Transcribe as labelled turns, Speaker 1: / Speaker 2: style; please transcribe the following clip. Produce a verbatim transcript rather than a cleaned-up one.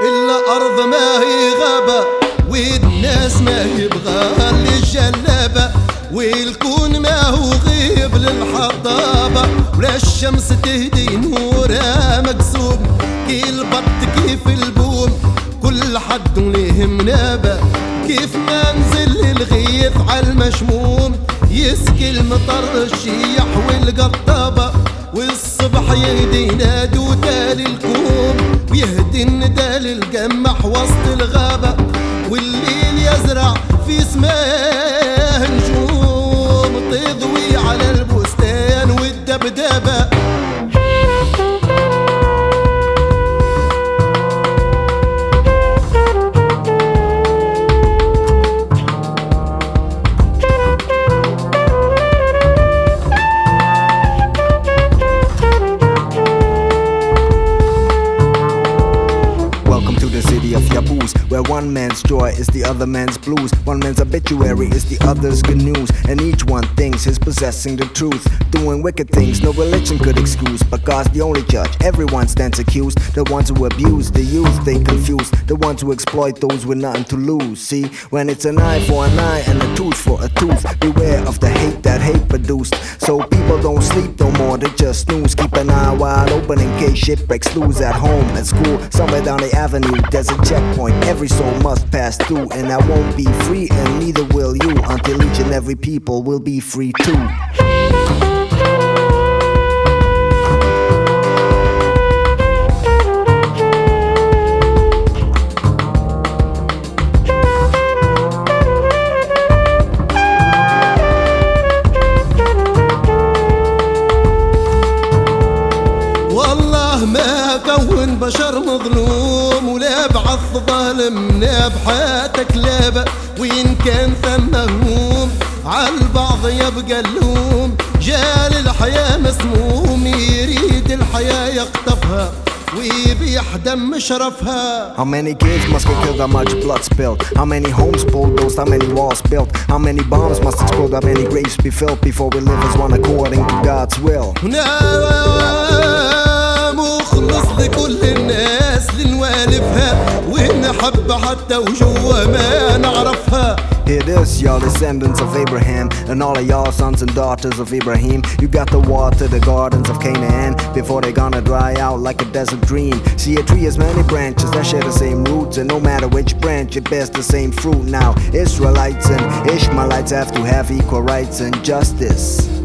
Speaker 1: إلا أرض ما هي غابة والناس ما يبغى اللي جلابة، والكون ما هو غيب للحضابة، ولا الشمس تهدي نورها مقسوم، كي البط كيف البوم كل حد ليه منابة، كيف ما نزل الغيث عالمشموم يسكي المطر الشيح والقطابة، والصبح يهدي نادو تالي الكوم ويهدي الندى للقمح وسط الغابة، والليل يزرع في سماه نجوم تضوي على البستان والدبدبة.
Speaker 2: Where one man's joy is the other man's blues, one man's obituary is the other's good news, and each one thinks he's possessing the truth, doing wicked things no religion could excuse, but God's the only judge, everyone stands accused, the ones who abuse the youth they confuse, the ones who exploit those with nothing to lose. See, when it's an eye for an eye and a tooth for a tooth, beware of the hate that hate produced, so people don't sleep no more, they just snooze, keep an eye wide open in case shit breaks loose at home, at school, somewhere down the avenue, there's a checkpoint, every soul must pass through, and I won't be free and neither will you until each and every people will be free too.
Speaker 1: والله ما كون بشر مظلوم ولا بعث ظالم بحياتك لابة، وإن كان ثم هموم عالبعض يبقى اللوم، جال الحياة مسموم يريد الحياة يقطفها ويبيح دم شرفها.
Speaker 2: How many kids must get killed, how much blood spilled, how many homes bulldozed, how many walls built, how many bombs must explode, how many graves be filled before we live as one according to God's will.
Speaker 1: مخلص لكل الناس لنوالفها ونحب حتى وجوه ما نعرفها.
Speaker 2: Hear this, y'all descendants of Abraham, and all of y'all sons and daughters of Ibrahim. You got to water the gardens of Canaan before they're gonna dry out like a desert dream. See, a tree has many branches that share the same roots, and no matter which branch, it bears the same fruit. Now, Israelites and Ishmaelites have to have equal rights and justice.